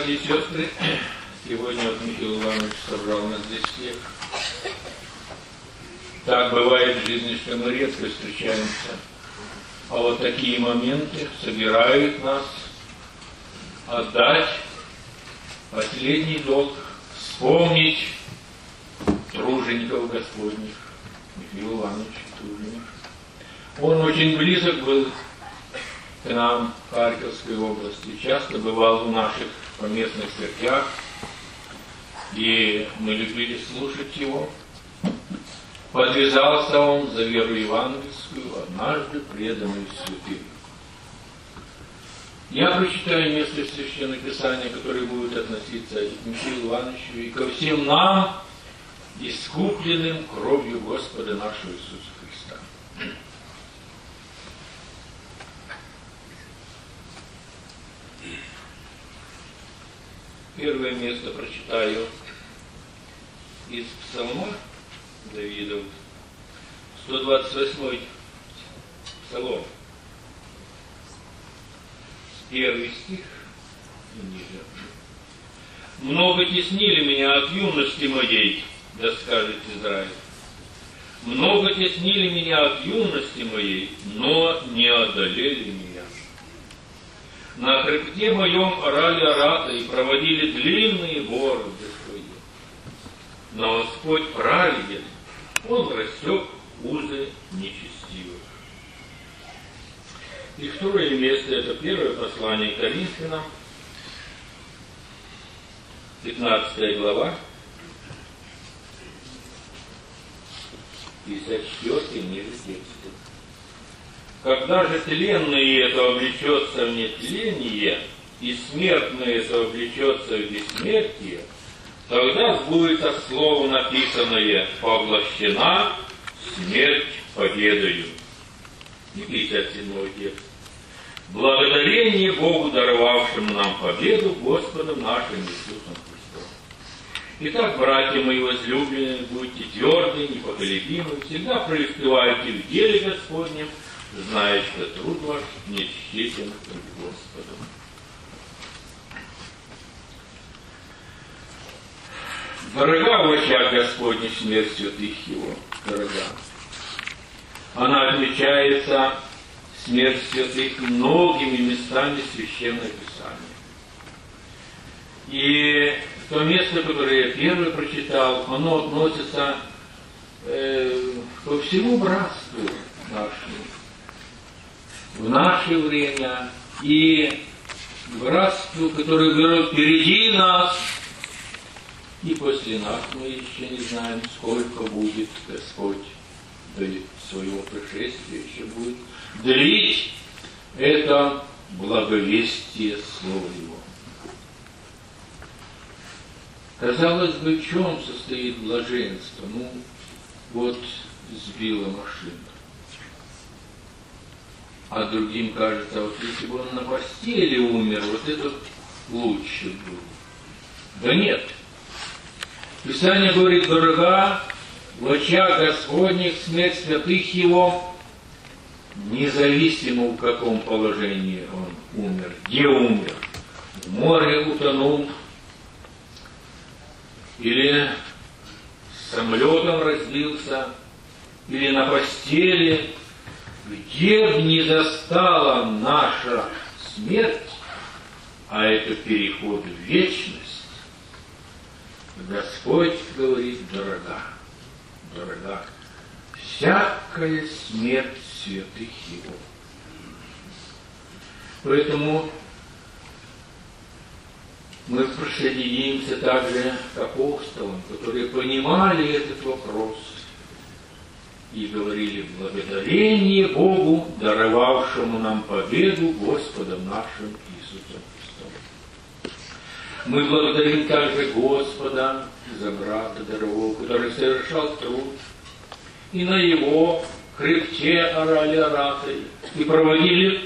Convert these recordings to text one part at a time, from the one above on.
братья и сестры, сегодня вот Михаил Иванович собрал нас здесь всех. Так бывает в жизни, что мы редко встречаемся. А вот такие моменты собирают нас отдать последний долг, вспомнить тружеников Господних, Михаил Иванович Труженик. Он очень близок был к нам в Харьковской области, часто бывал в наших поместных церквях, и мы любили слушать его. Подвязался он за веру евангельскую, однажды преданную святым. Я прочитаю место Священного Писания, которое будет относиться и к Михаилу Ивановичу, и ко всем нам, искупленным кровью Господа нашего Иисуса Христа. Первое место прочитаю из Псалма Давидов, 128-й Псалом, первый стих и ниже. «Много теснили меня от юности моей, да скажет Израиль. Много теснили меня от юности моей, но не одолели меня. На хребте моем орали ораты и проводили длинные бороды свои. Но Господь праведен, Он рассек узы нечестивых». И второе место – это первое послание к Коринфянам, 15 глава, 54 ниже текста. «Когда же тленное это облечется в нетление, и смертное это облечется в бессмертие, тогда сбудется слово написанное: поглощена смерть победою». И 57 текст. «Благодарение Богу, даровавшему нам победу Господом нашим Иисусом Христом. Итак, братья мои возлюбленные, будьте тверды, непоколебимы, всегда преуспевайте в деле Господнем, зная, что труд ваш не тщетен пред Господом». Дорога в очах Господних смерть святых Его, дорога. Она отмечается, смерть святых, многими местами Священного Писания. И то место, которое я первое прочитал, оно относится ко всему братству нашему. В наше время и братству, которое берет впереди нас, и после нас мы еще не знаем, сколько будет Господь до своего пришествия еще будет длить это благовестие Слова Его. Казалось бы, в чем состоит блаженство? Вот сбила машина. А другим кажется, вот если бы он на постели умер, вот это лучше было. Да нет. Писание говорит: дорога в очах Господних смерть святых Его, независимо в каком положении он умер, где умер, в море утонул, или самолетом разбился, или на постели, где бы ни застала наша смерть, а это переход в вечность, Господь говорит: дорога, дорога всякая смерть святых Его. Поэтому мы присоединимся также к апостолам, которые понимали этот вопрос и говорили: благодарение Богу, даровавшему нам победу Господом нашим Иисусом Христом. Мы благодарим также Господа за брата дорогого, который совершал труд, и на его хребте орали ораты, и проводили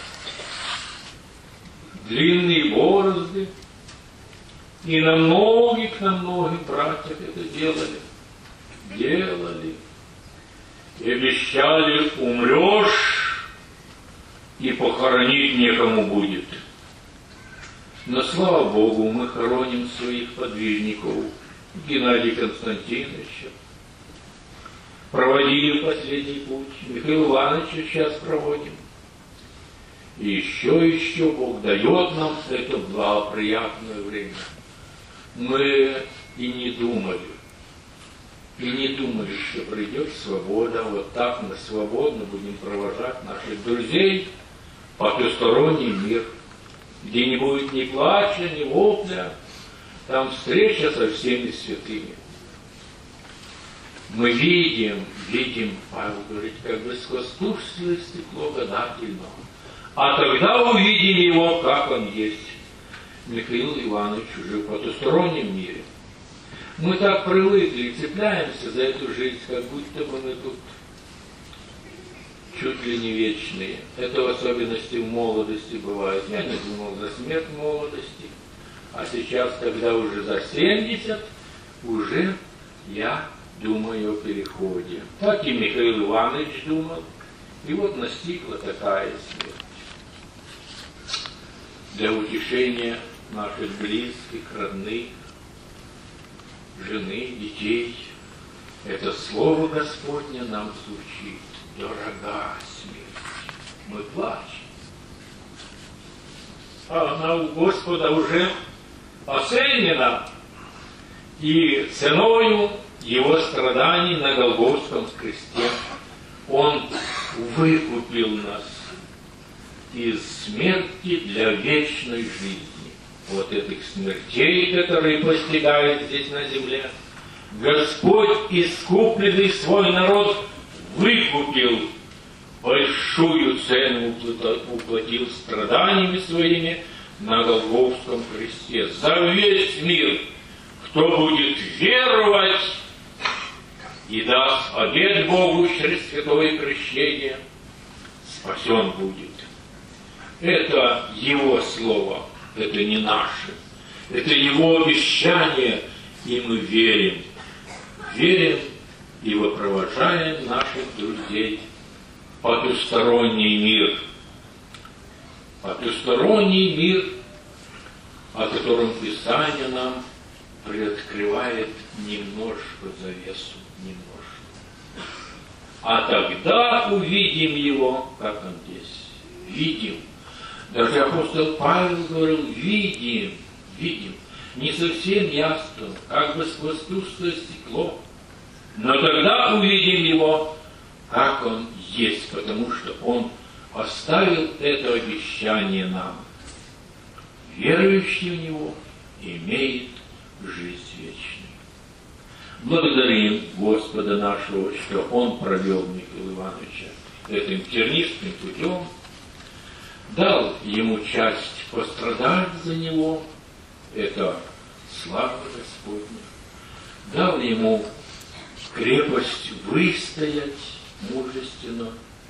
длинные борозды, и на многих братьях это делали, и обещали: умрешь, и похоронить некому будет. Но, слава Богу, мы хороним своих подвижников. Геннадия Константиновича проводили в последний путь. Михаила Ивановича сейчас проводим. И еще Бог дает нам это благоприятное время. Мы и не думали, что придет свобода. Вот так мы свободно будем провожать наших друзей в потусторонний мир, где не будет ни плача, ни вопля, там встреча со всеми святыми. Мы видим, Павел говорит, как бы сквозь тусклое стекло гадательного. А тогда увидим его, как он есть. Михаил Иванович уже в потустороннем мире. Мы так привыкли, цепляемся за эту жизнь, как будто бы мы тут чуть ли не вечные. Это в особенности в молодости бывает. Я не думал за смерть в молодости, а сейчас, когда уже за 70, уже я думаю о переходе. Так и Михаил Иванович думал, и вот настигла такая смерть. Для утешения наших близких, родных, жены, детей, это слово Господне нам звучит. Дорога смерть. Мы плачем. А она у Господа уже оценена, и ценою Его страданий на Голгофском кресте Он выкупил нас из смерти для вечной жизни. Вот этих смертей, которые постигают здесь на земле, Господь, искупленный свой народ, выкупил, большую цену уплатил страданиями своими на Голгофском кресте за весь мир. Кто будет веровать и даст обет Богу через святое крещение, спасен будет. Это Его слово, это не наше. Это Его обещание, и мы верим. Верим и вопровожаем наших друзей в потусторонний мир. Потусторонний мир, о котором Писание нам приоткрывает немножко завесу, немножко. А тогда увидим его, как он здесь. Видим. Даже апостол Павел говорил, видим. Не совсем ясно, как бы сквозь тусклое стекло. Но тогда увидим его, как он есть, потому что он оставил это обещание нам. Верующий в него имеет жизнь вечную. Благодарим Господа нашего, что Он провел Михаила Ивановича этим тернистым путем, дал ему часть пострадать за него, это слава Господня, дал ему крепость выстоять мужественно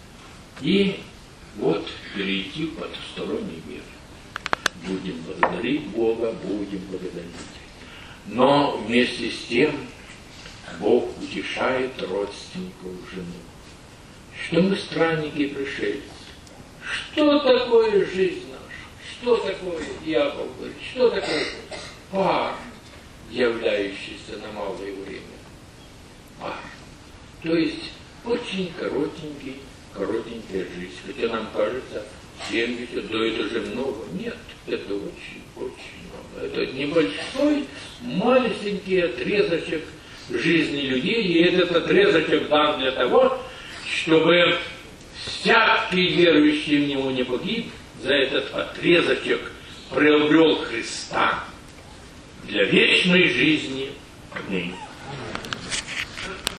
и вот перейти в потусторонний мир. Будем благодарить Бога, будем благодарить. Но вместе с тем Бог утешает родственников жены, что мы странники и пришельцы. Что такое жизнь наша? Что такое, Яков говорит, что такое пар, являющийся на малое время? Пар. То есть очень коротенькая жизнь. Хотя нам кажется, 70, да это же много. Нет, это очень много. Это небольшой, малюсенький отрезочек жизни людей, и этот отрезочек дан для того, чтобы всякий верующий в него не погиб, за этот отрезочек приобрел Христа для вечной жизни ныне.